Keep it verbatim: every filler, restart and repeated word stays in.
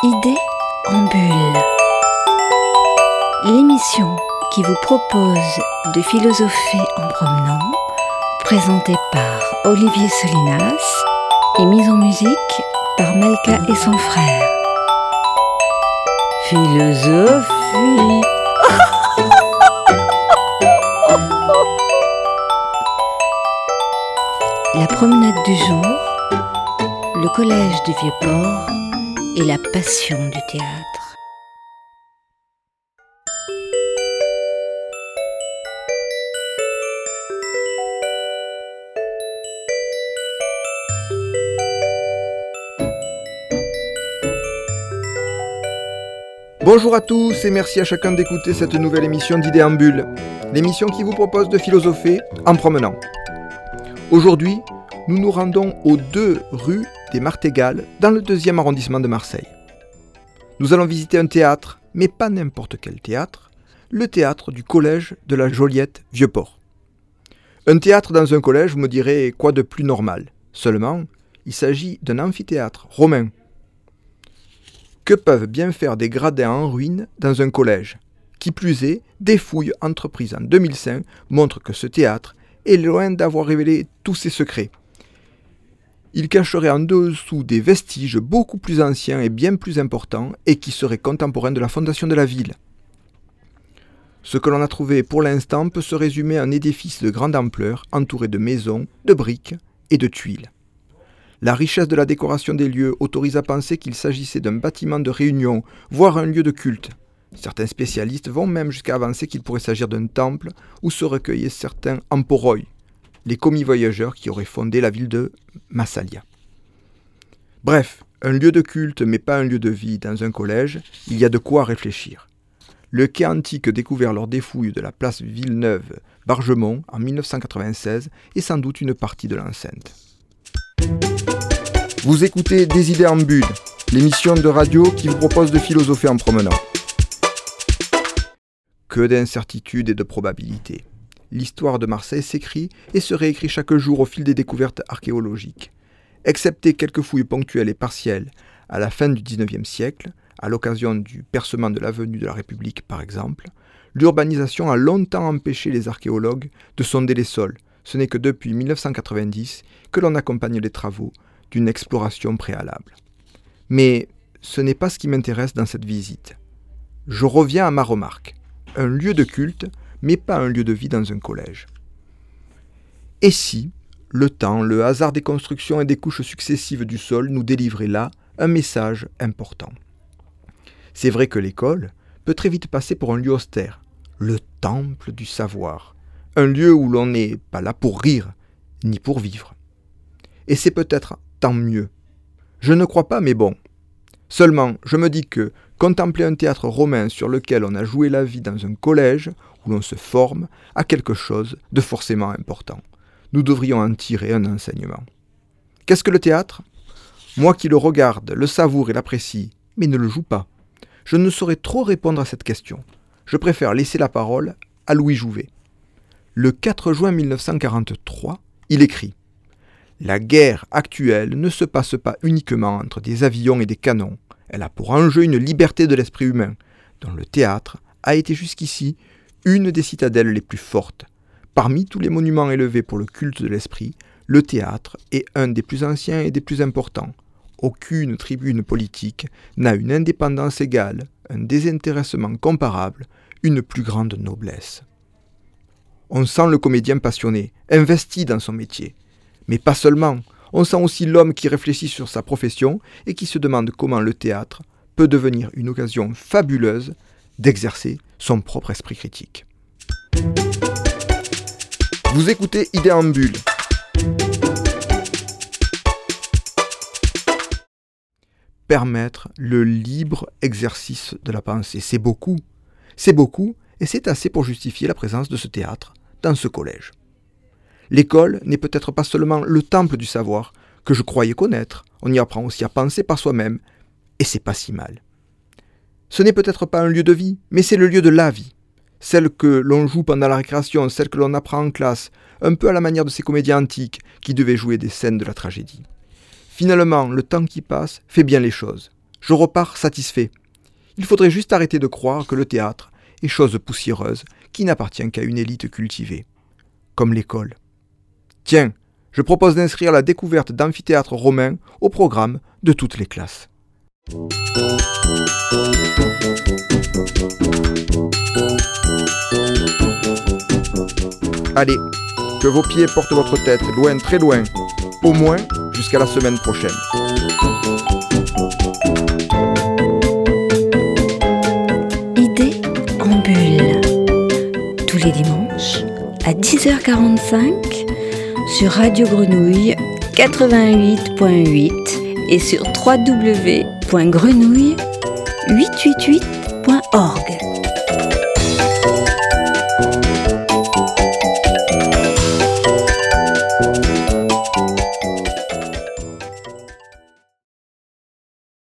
Idées en bulle. L'émission qui vous propose de philosopher en promenant, présentée par Olivier Solinas et mise en musique par Malka et son frère. Philosophie. La promenade du jour, le collège du Vieux-Port et la passion du théâtre. Bonjour à tous et merci à chacun d'écouter cette nouvelle émission d'Idées en bulle, l'émission qui vous propose de philosopher en promenant. Aujourd'hui, nous nous rendons aux deux rues des Martégal, dans le deuxième arrondissement de Marseille. Nous allons visiter un théâtre, mais pas n'importe quel théâtre, le théâtre du collège de la Joliette Vieux-Port. Un théâtre dans un collège, vous me direz, quoi de plus normal ? Seulement, il s'agit d'un amphithéâtre romain. Que peuvent bien faire des gradins en ruine dans un collège ? Qui plus est, des fouilles entreprises en deux mille cinq montrent que ce théâtre est loin d'avoir révélé tous ses secrets. Il cacherait en dessous des vestiges beaucoup plus anciens et bien plus importants et qui seraient contemporains de la fondation de la ville. Ce que l'on a trouvé pour l'instant peut se résumer à un édifice de grande ampleur entouré de maisons, de briques et de tuiles. La richesse de la décoration des lieux autorise à penser qu'il s'agissait d'un bâtiment de réunion, voire un lieu de culte. Certains spécialistes vont même jusqu'à avancer qu'il pourrait s'agir d'un temple où se recueillaient certains emporoi, les commis voyageurs qui auraient fondé la ville de Massalia. Bref, un lieu de culte mais pas un lieu de vie dans un collège, il y a de quoi réfléchir. Le quai antique découvert lors des fouilles de la place Villeneuve-Bargemont en dix-neuf cent quatre-vingt-seize est sans doute une partie de l'enceinte. Vous écoutez Des idées en bulle, l'émission de radio qui vous propose de philosopher en promenant. Que d'incertitudes et de probabilités. L'histoire de Marseille s'écrit et se réécrit chaque jour au fil des découvertes archéologiques. Excepté quelques fouilles ponctuelles et partielles à la fin du dix-neuvième siècle, à l'occasion du percement de l'avenue de la République par exemple, l'urbanisation a longtemps empêché les archéologues de sonder les sols. Ce n'est que depuis dix-neuf cent quatre-vingt-dix que l'on accompagne les travaux d'une exploration préalable. Mais ce n'est pas ce qui m'intéresse dans cette visite. Je reviens à ma remarque. Un lieu de culte, mais pas un lieu de vie dans un collège. Et si, le temps, le hasard des constructions et des couches successives du sol nous délivrait là un message important ? C'est vrai que l'école peut très vite passer pour un lieu austère, le temple du savoir, un lieu où l'on n'est pas là pour rire, ni pour vivre. Et c'est peut-être tant mieux. Je ne crois pas, mais bon. Seulement, je me dis que contempler un théâtre romain sur lequel on a joué la vie dans un collège, où l'on se forme, a quelque chose de forcément important. Nous devrions en tirer un enseignement. Qu'est-ce que le théâtre ? Moi qui le regarde, le savoure et l'apprécie, mais ne le joue pas, je ne saurais trop répondre à cette question. Je préfère laisser la parole à Louis Jouvet. Le quatre juin dix-neuf cent quarante-trois, il écrit « La guerre actuelle ne se passe pas uniquement entre des avions et des canons. Elle a pour enjeu une liberté de l'esprit humain, dont le théâtre a été jusqu'ici une des citadelles les plus fortes. Parmi tous les monuments élevés pour le culte de l'esprit, le théâtre est un des plus anciens et des plus importants. Aucune tribune politique n'a une indépendance égale, un désintéressement comparable, une plus grande noblesse. » On sent le comédien passionné, investi dans son métier. Mais pas seulement, on sent aussi l'homme qui réfléchit sur sa profession et qui se demande comment le théâtre peut devenir une occasion fabuleuse d'exercer son propre esprit critique. Vous écoutez Idées en bulle. Permettre le libre exercice de la pensée, c'est beaucoup. C'est beaucoup et c'est assez pour justifier la présence de ce théâtre dans ce collège. L'école n'est peut-être pas seulement le temple du savoir que je croyais connaître, on y apprend aussi à penser par soi-même, et c'est pas si mal. Ce n'est peut-être pas un lieu de vie, mais c'est le lieu de la vie. Celle que l'on joue pendant la récréation, celle que l'on apprend en classe, un peu à la manière de ces comédiens antiques qui devaient jouer des scènes de la tragédie. Finalement, le temps qui passe fait bien les choses. Je repars satisfait. Il faudrait juste arrêter de croire que le théâtre est chose poussiéreuse qui n'appartient qu'à une élite cultivée. Comme l'école. Tiens, je propose d'inscrire la découverte d'amphithéâtres romains au programme de toutes les classes. Allez, que vos pieds portent votre tête loin, très loin, au moins jusqu'à la semaine prochaine. Idées en bulle. Tous les dimanches à dix heures quarante-cinq sur Radio Grenouille quatre-vingt-huit point huit et sur w w w point grenouille huit cent quatre-vingt-huit point org.